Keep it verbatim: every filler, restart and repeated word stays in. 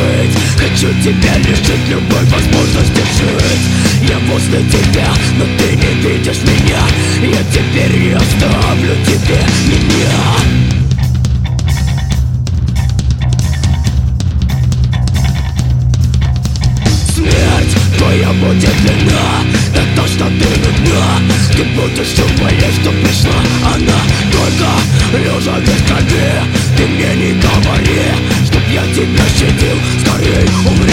быть. Хочу тебя лишить любой возможности жить. Я возле тебя, но ты не видишь меня. Я теперь оставлю тебе меня. Смерть твоя будет длинна, это то, что ты нужна. Ты будешь всю моей, что пришла она. Только лежа без крови, ты мне не говори, чтоб я тебя щадил. Скорей умри.